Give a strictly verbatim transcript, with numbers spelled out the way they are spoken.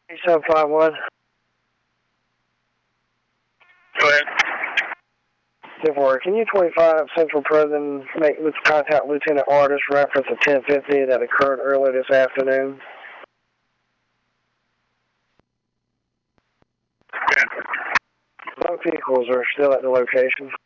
seven five one. Go ahead. Therefore, can you twenty-five Central Prison make with contact Lieutenant Artis reference a ten fifty that occurred earlier this afternoon? Okay. Both vehicles are still at the location.